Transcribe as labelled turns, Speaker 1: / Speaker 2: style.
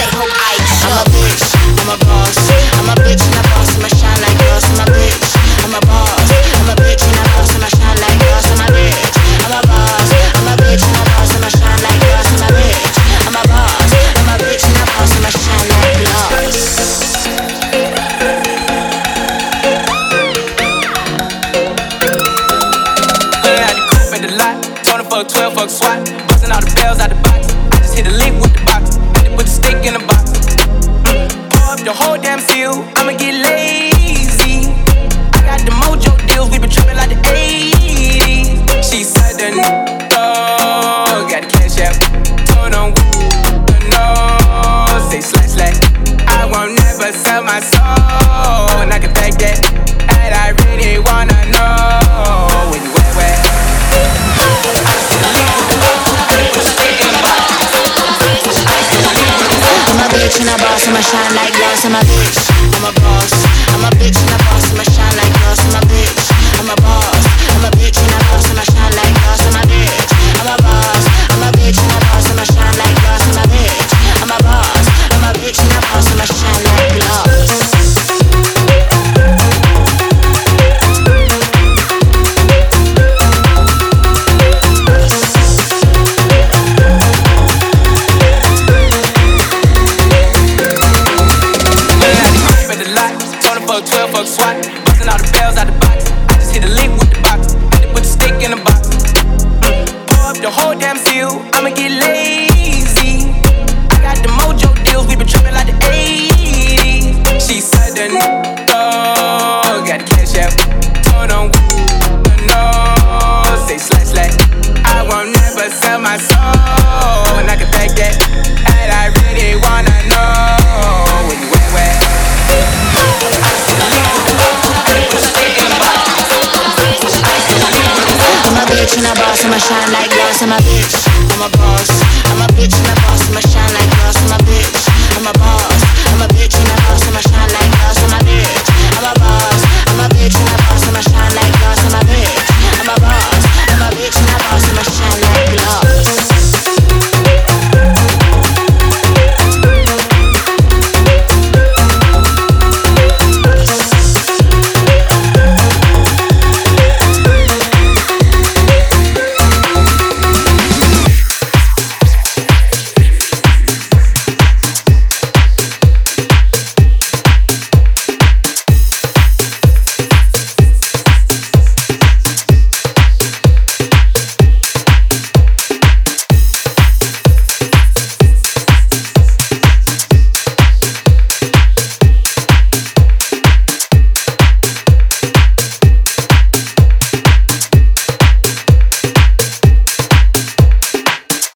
Speaker 1: hope I show. I'm a bitch, I'm a boss. I'm a bitch and a boss, I'ma shine like glass. I'm a bitch, I'm a boss. I'm a bitch and a boss, I'ma shine like glass. I'm a bitch, I'm a boss. I'm a bitch and a boss, I'ma shine like glass. I'm a bitch, I'm a boss. I'm a bitch and a boss, I'ma shine like glass.
Speaker 2: Tony fuck 12, fuck SWAT. Bustin' all the bells out the box. I just hit a lick with the box. Put the stick in the box. Pour up the whole damn seal. I'ma get lazy. I got the mojo deals. We been trippin' like the 80s. She said the no. Got the cash out. Told on no. Say slash slash. I won't never sell my soul. And I can take that. And I really wanna know when you wet.
Speaker 1: I'm a bitch and a boss, I'ma shine like glass. I'm a bitch,